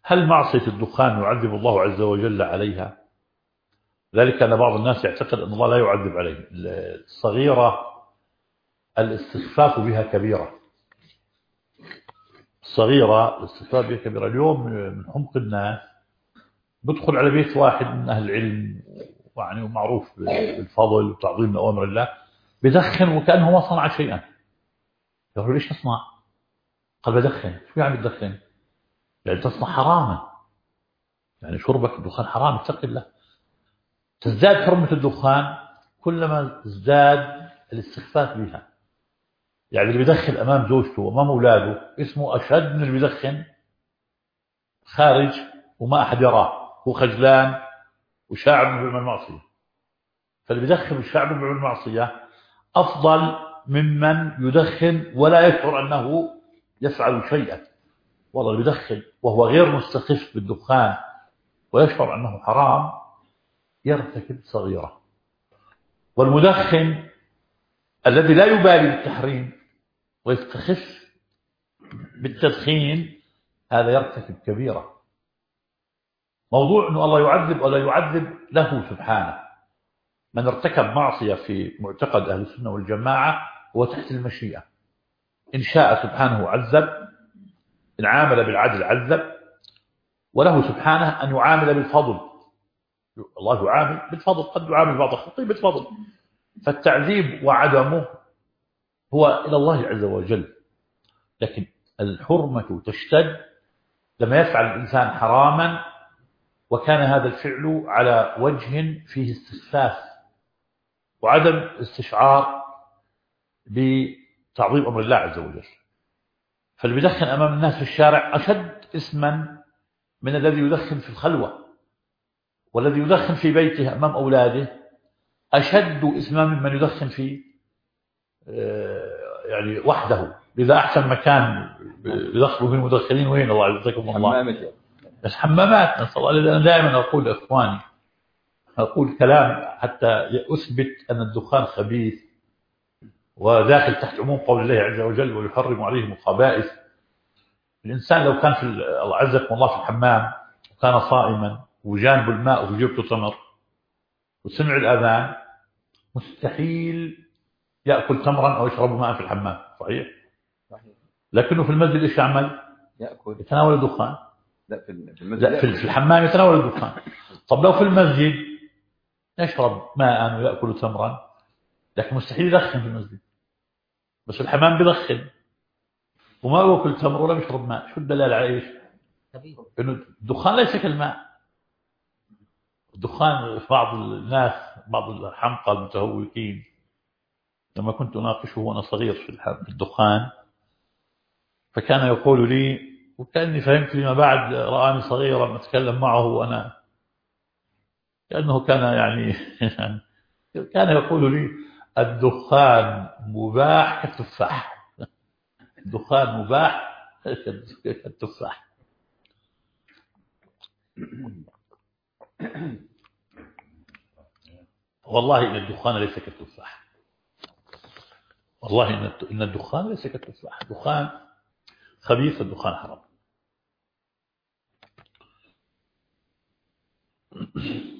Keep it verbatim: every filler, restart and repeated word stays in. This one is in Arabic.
هل معصية الدخان يعذب الله عز وجل عليها؟ ذلك أن بعض الناس يعتقد أن الله لا يعذب عليه. الصغيرة الاستخفاف بها كبيرة، الصغيرة الاستخفاف بها كبيرة. اليوم من حمق الناس بدخل على بيت واحد من أهل العلم يعني ومعروف بالفضل وتعظيم أوامر الله، بدخن وكأنه ما صنع شيئا. يقول ليش تصنع؟ قال بدخن. شو يعني بدخن؟ يعني تصنع حراما، يعني شربك الدخان حرام، اتق الله. تزداد حرمة الدخان كلما ازداد الاستخفاف بها. يعني اللي بيدخن أمام زوجته وأمام أولاده اسمه أشد من اللي بيدخن خارج وما أحد يراه، هو خجلان وشاعر بأنه المعصية. فاللي بيدخن وشاعر بأنه المعصية أفضل ممن يدخن ولا يشعر أنه يفعل شيئا. والله اللي بيدخن وهو غير مستخف بالدخان ويشعر أنه حرام يرتكب صغيرة، والمدخن الذي لا يبالي بالتحريم ويستخف بالتدخين هذا يرتكب كبيرة. موضوع أنه الله يعذب ولا يعذب له سبحانه. من ارتكب معصية في معتقد أهل السنة والجماعة هو تحت المشيئة، إن شاء سبحانه عذب، إن عامل بالعدل عذب، وله سبحانه أن يعامل بالفضل. الله يعامل بالفضل، قد يعامل بعض خلقه بالفضل، فالتعذيب وعدمه هو إلى الله عز وجل. لكن الحرمة تشتد لما يفعل الإنسان حراما وكان هذا الفعل على وجه فيه استخفاف وعدم استشعار بتعظيم أمر الله عز وجل. فاللي بيدخن أمام الناس في الشارع أشد إثما من الذي يدخن في الخلوة، والذي يدخن في بيته أمام أولاده أشد إثما ممن يدخن في يعني وحده. إذا أحسن مكان يدخلوا فيه المدخنين وين الله يعزكم الله؟ الحمامات. نسأل الله. أنا دائما أقول لإخواني، أقول كلام حتى أثبت أن الدخان خبيث وداخل تحت عموم قول الله عز وجل ويحرم عليهم الخبائث. الإنسان لو كان في الله عزكم الله في الحمام وكان صائما وجانب الماء وفي جيبته تمر وسمع الأذان مستحيل يأكل تمرا أو يشرب ماء في الحمام. صحيح؟ لكنه في المسجد إيش يعمل؟ يأكل، يتناول الدخان. لا في المسجد، لا في الحمام يتناول الدخان. طب لو في المسجد يشرب ماء ويأكل تمرا، لكن مستحيل يدخن في المسجد. بس الحمام بيدخن وما يأكل تمر ولا يشرب ماء. شو الدلالة على إيش؟ إنه الدخان ليس كالماء. الدخان في بعض الناس، بعض الحمقى المتهوكين، لما كنت أناقشه وأنا صغير في الدخان فكان يقول لي، وكأني فهمت فيما بعد رآني صغيرا أتكلم معه وأنا كأنه كان يعني كان يقول لي الدخان مباح كالتفاح. الدخان مباح كالتفاح. والله إن الدخان ليس كالتفاح، والله إن الدخان ليس كالتفاح. الدخان خبيث، الدخان حرام.